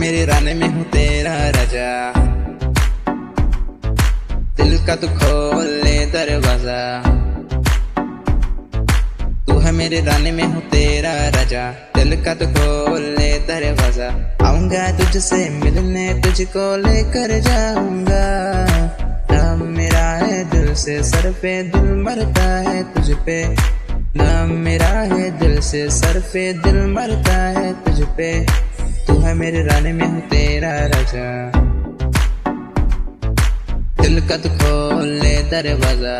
मेरे राने में हूँ तेरा राजा, दिल का तू खोल ले दरवाजा। तू है मेरे राने में हूँ तेरा राजा, दिल का तू खोल ले दरवाजा। आऊंगा तुझसे मिलने, तुझको लेकर जाऊंगा। नाम मेरा है दिल से सर पे, दिल मरता है तुझ पे। नाम मेरा है दिल से सर पे, दिल मरता है तुझ पे। तू है मेरे राने में हूँ तेरा राजा, दिल का तू खोल ले दरवाजा।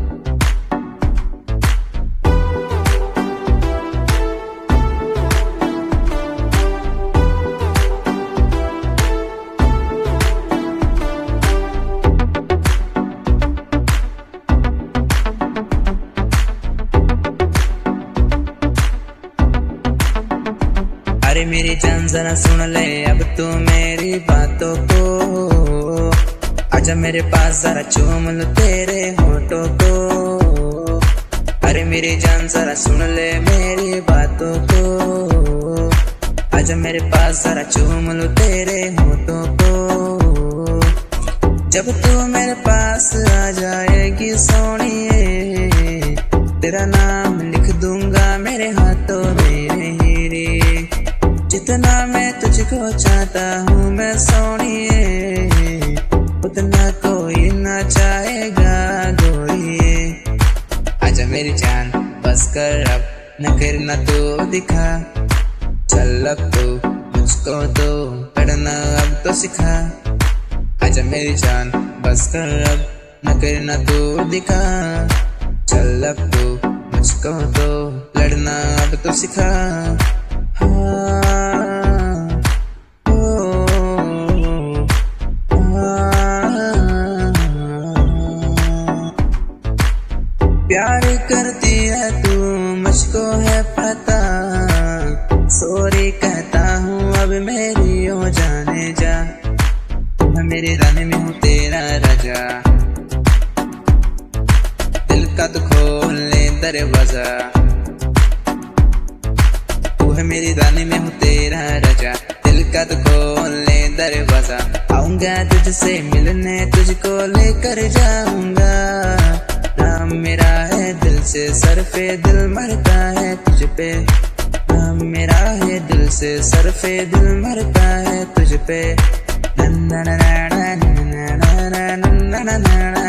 अरे मेरी जान जरा सुन ले अब तू मेरी बातों को, आजा मेरे पास जरा चूम लो तेरे होठों को। अरे मेरी जान जरा सुन ले मेरी बातों को, आजा मेरे पास जरा चूम लो तेरे होठों को। जब तू मेरे पास आ जाएगी सोनिए, तेरा नाम लिख दूंगा मेरे हाथों में हीरे। जितना मैं तुझको चाहता हूँ मैं सोनिए, उतना कोई ना चाहेगा गोरिए। आजा मेरी जान बस कर अब, न करना तो दिखा। चल अब तो मुझको तो पढ़ना अब तो सिखा। आजा मेरी जान बस कर अब, न करना तो दिखा। चल अब तो मुझको तो लड़ना अब तो सिखा। प्यार करती है तू मुझको है पता, सॉरी कहता हूँ अब मेरी हो जाने जा। मैं मेरे राने में हूँ तेरा राजा, दिल का तू खोल ले दरवाजा। तू है मेरी रानी में हूँ तेरा राजा, दिल का तू खोल ले दरवाजा। आऊंगा तुझसे मिलने, तुझको लेकर जाऊंगा। नाम मेरा है दिल से सर पे, दिल मरता है तुझ पे। नाम मेरा है दिल से सर पे, दिल मरता है तुझ पे। ना ना ना ना ना ना ना ना ना ना।